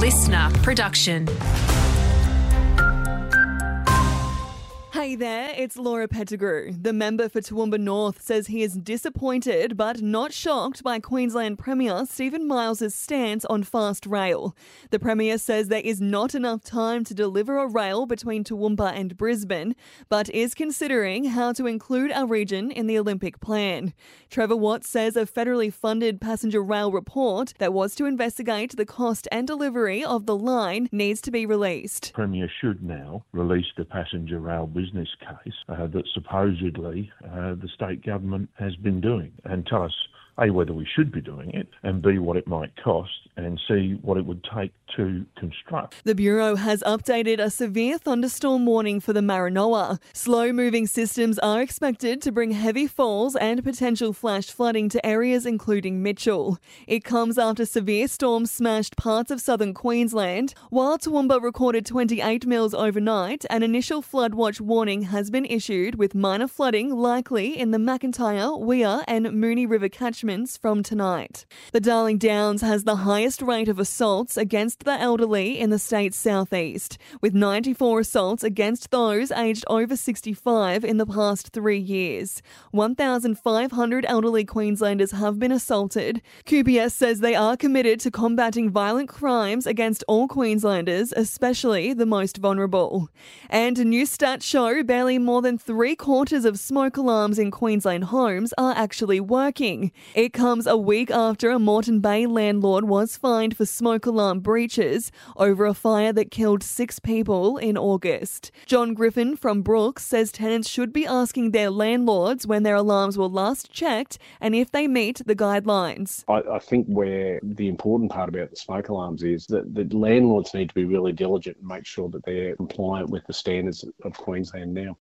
listener production. Hey there, it's Laura Pettigrew. The member for Toowoomba North says he is disappointed but not shocked by Queensland Premier Stephen Miles' stance on fast rail. The Premier says there is not enough time to deliver a rail between Toowoomba and Brisbane, but is considering how to include our region in the Olympic plan. Trevor Watts says a federally funded passenger rail report that was to investigate the cost and delivery of the line needs to be released. Premier should now release the passenger rail business case that supposedly the state government has been doing, and tell us A, whether we should be doing it, and B, what it might cost, and C, what it would take to construct. The Bureau has updated a severe thunderstorm warning for the Maranoa. Slow-moving systems are expected to bring heavy falls and potential flash flooding to areas including Mitchell. It comes after severe storms smashed parts of southern Queensland. While Toowoomba recorded 28 mils overnight, an initial flood watch warning has been issued with minor flooding likely in the McIntyre, Weir and Moonee River catchments from tonight. The Darling Downs has the highest rate of assaults against the elderly in the state's southeast, with 94 assaults against those aged over 65 in the past 3 years. 1,500 elderly Queenslanders have been assaulted. QPS says they are committed to combating violent crimes against all Queenslanders, especially the most vulnerable. And new stats show barely more than 3/4 of smoke alarms in Queensland homes are actually working. It comes a week after a Moreton Bay landlord was fined for smoke alarm breaches over a fire that killed 6 people in August. John Griffin from Brooks says tenants should be asking their landlords when their alarms were last checked and if they meet the guidelines. I think where the important part about the smoke alarms is that the landlords need to be really diligent and make sure that they're compliant with the standards of Queensland now.